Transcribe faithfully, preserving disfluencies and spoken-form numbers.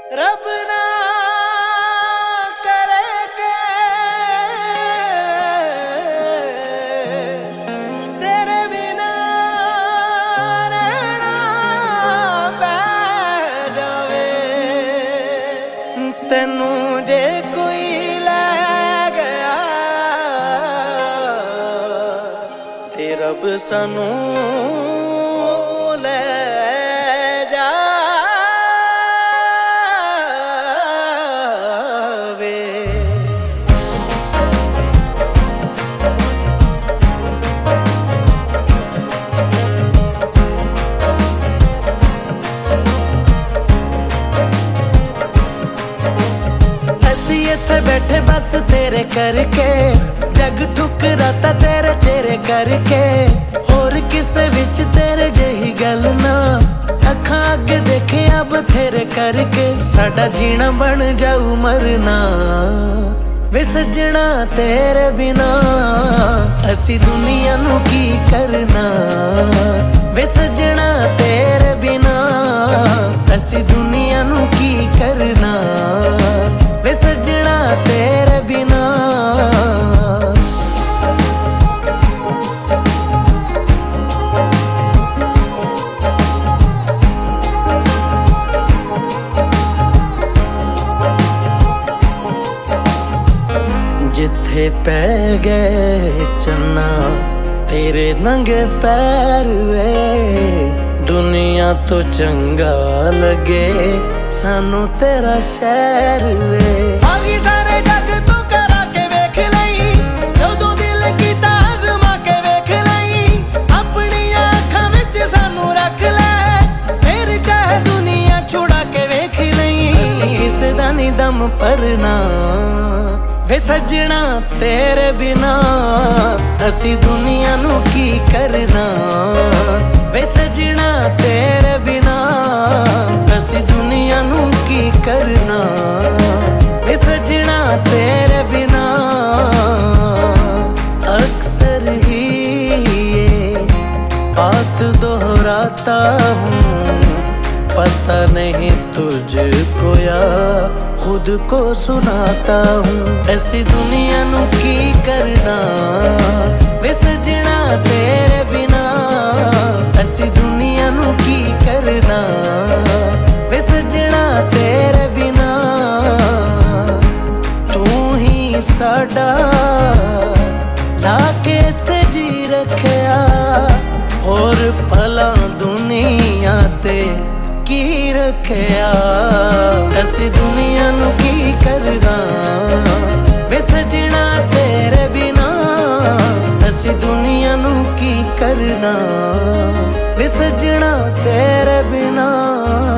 रब ना करे के तेरे बिना रहना पै जावे। तेनू जे कोई ले गया ते रब सानू ले इत्थे बैठे बस तेरे करके, जग ठुकराता तेरे चेहरे करके। होर किसे विच तेरे जेही गल ना, अखां अगे देखे अब तेरे करके। साडा जीना बन जाऊ मरना वे सजना तेरे बिना। असी दुनिया नू की करना वे सजना तेरे बिना। असी दुनिया नू की करना वे सजना तेरे बिना। जिथे पै गए चन्ना तेरे नंगे पैर वे, दुनिया तो चंगा लगे सानू तेरा शहर वे। आगी सारे जग तो करा के वेख लई, जदों दिल कीता आजमा के वेख लई। अपनी अखां विच सानू रख ले, फिर चाहे दुनिया छुड़ा के वेख लई। असीं किसे दा नी दम भरना वे सजना तेरे बिना। असी दुनिया नू की करना वे सजना तेरे बिना। असी दुनिया नू की करना वे सजना तेरे बिना। अक्सर ही ये बात दोहराता हूँ, पता नहीं तुझको या खुद को सुनाता हूँ। ऐसी दुनिया नू की करना वे सजना तेरे बिना। ऐसी दुनिया नू की करना वे सजना तेरे बिना। तू ही साडा लाके ते जी रखया, होर भला दुनिया ते की रखया। असी दुनिया नू की करना वे सजना तेरे बिना। असी दुनिया नू की करना वे सजना तेरे बिना।